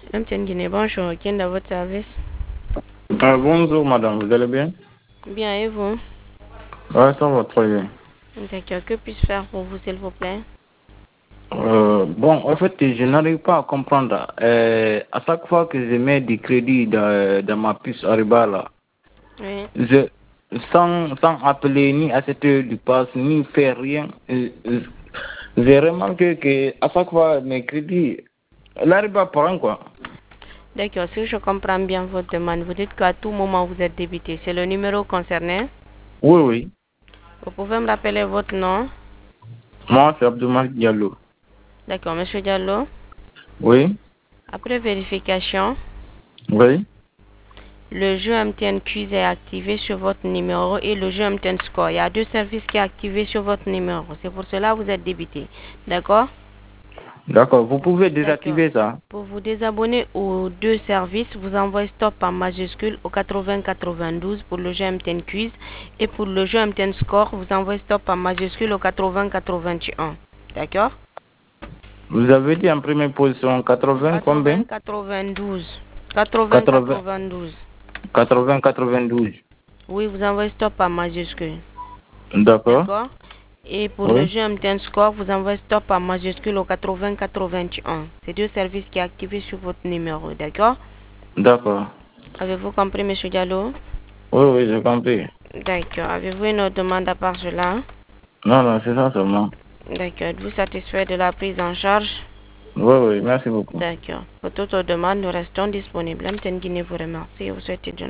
MTN Guinée, bonjour, qui est dans votre service? Bonjour madame, vous allez bien? Bien, et vous? Ouais, ça va très bien. D'accord, que puis-je faire pour vous, s'il vous plaît? Bon, en fait, je n'arrive pas à comprendre. À chaque fois que je mets du crédit dans ma puce Ariba, là, Oui. je, sans appeler ni acheter du pass, ni faire rien, j'ai remarqué que à chaque fois, mes crédits, l'Ariba prend quoi. D'accord, si je comprends bien votre demande, vous dites qu'à tout moment vous êtes débité. C'est le numéro concerné? Oui, oui. Vous pouvez me rappeler votre nom? Moi, c'est Abdoumalik Diallo. D'accord, monsieur Diallo. Oui, Après vérification, oui. le jeu MTN Quiz est activé sur votre numéro et le jeu MTN Score. Il y a deux services qui sont activés sur votre numéro. C'est pour cela que vous êtes débité. D'accord? D'accord, vous pouvez D'accord. désactiver ça. Pour vous désabonner aux deux services, vous envoyez stop en majuscule au 8092 pour le jeu MTN Quiz et pour le jeu MTN Score, vous envoyez stop en majuscule au 8081. D'accord? Vous avez dit en première position 80 combien? 8092. 80, 8092. 80, 92. Oui, vous envoyez stop en majuscule. D'accord. D'accord? Et pour le Oui. jeu MTN Score, vous envoyez stop en majuscule au 8081. C'est deux services qui sont activés sur votre numéro. D'accord? D'accord. Avez-vous compris, monsieur Diallo? Oui, oui, j'ai compris. D'accord. Avez-vous une autre demande à part cela? Non, non, c'est ça seulement. D'accord. Êtes-vous satisfait de la prise en charge? Oui, oui, merci beaucoup. D'accord. Pour toute autre demande, nous restons disponibles. MTN Guinée vous remercie et vous souhaite une